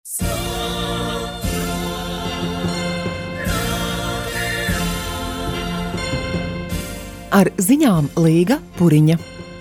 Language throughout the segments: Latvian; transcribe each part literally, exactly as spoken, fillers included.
Ar ziņām Līga Puriņa.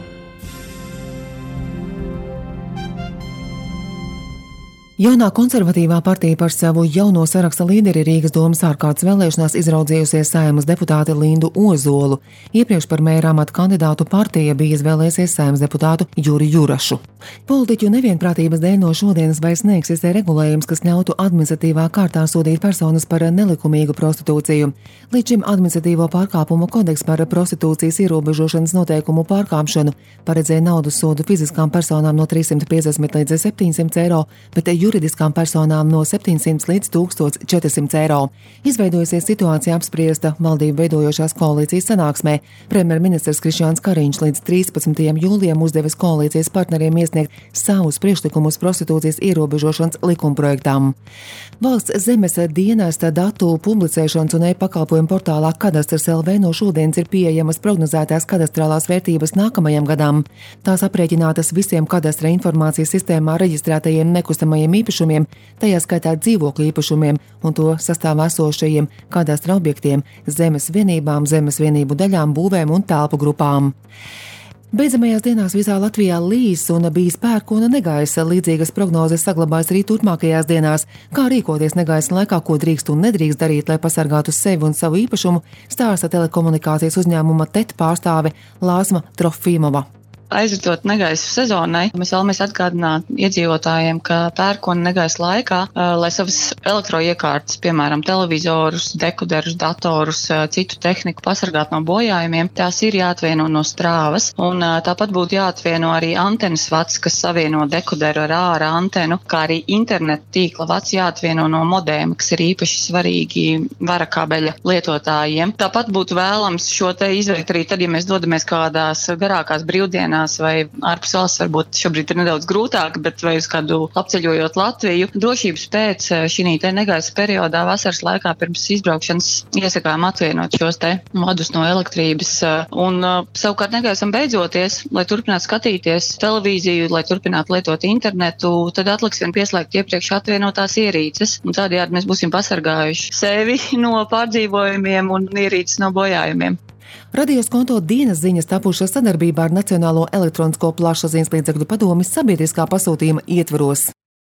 Jaunā konservatīvā partija par savu jauno saraksta līderi Rīgas domas ārkārtas vēlēšanās izraudzījusies Saeimas deputāti Lindu Ozolu. Iepriekš par mēra amata kandidātu partija bija izvēlējusies Saeimas deputātu Juri Jurašu. Politiķu nevienprātības dēļ no šodienas vairs neeksistē regulējums, kas ļautu administratīvā kārtā sodīt personas par nelikumīgu prostitūciju. Līdz šim administratīvo pārkāpumu kodeks par prostitūcijas ierobežošanas noteikumu pārkāpšanu paredzēja naudas sodu fiziskām personām no trīssimt piecdesmit līdz septiņsimt eiro, bet juridiskām personām no septiņsimt līdz tūkstoš četrsimt eiro. Izveidojusies situācija apspriesta valdību veidojošās koalīcijas sanāksmē. Premjerministrs Krišjāns Kariņš līdz trīspadsmitajam jūlijam uzdevis koalīcijas partneriem iesniegt savus priekšlikumus prostitūcijas ierobežošanas likumprojektām. Valsts zemes dienesta datu publicēšanas un e-pakalpojumu portālā Kadastrs L V no šodienas ir pieejamas prognozētās kadastrālās vērtības nākamajam gadam. Tās aprēķinātas visiem kadastra informācijas sistēmā reģistrētajiem nekustamajiem īpašumiem, tajā skaitā dzīvokļu īpašumiem un to sastāvā esošajiem kadastra objektiem, zemes vienībām, zemes vienību daļām, būvēm un telpu grupām. Beidzamajās dienās visā Latvijā līs un bijis pērkona negaisa. Līdzīgas prognozes saglabājas arī turpmākajās dienās. Kā rīkoties negaisa laikā, ko drīkst un nedrīkst darīt, lai pasargātu sevi un savu īpašumu, stāsta telekomunikācijas uzņēmuma T E T pārstāve Lāsma Trofimova. Aizritot negaisu sezonai, mēs vēlamies atgādināt iedzīvotājiem, ka pērkona negaisa laikā, lai savas elektroiekārtas, piemēram, televizorus, dekoderus, datorus, citu tehniku pasargāt no bojājumiem, tās ir jāatvieno no strāvas, un tāpat būtu jāatvieno arī antenas vats, kas savieno dekoderu ar ārā antenu, kā arī interneta tīkla vats jāatvieno no modēma, kas ir īpaši svarīgi varakabeļa lietotājiem. Tāpat būtu vēlams šo te izveikt arī tad, ja mēs dodamies kādās garākās brīvdienās vai ārpus valsts, varbūt šobrīd ir nedaudz grūtāk, bet vai uz kādu apceļojot Latviju. Drošības pēc šī te negaisa periodā vasaras laikā pirms izbraukšanas iesakām atvienot šos te vadus no elektrības. Un savukārt negaisam beidzoties, lai turpinātu skatīties televīziju, lai turpinātu lietot internetu, tad atliks vien pieslēgt iepriekš atvienotās ierīces. Un tādējādi mēs būsim pasargājuši sevi no pārdzīvojumiem un ierīces no bojājumiem. Radio Skonto dienas ziņas tapušas sadarbībā ar Nacionālo elektronisko plašsaziņas līdzekļu padomi sabiedriskā pasūtījuma ietvaros.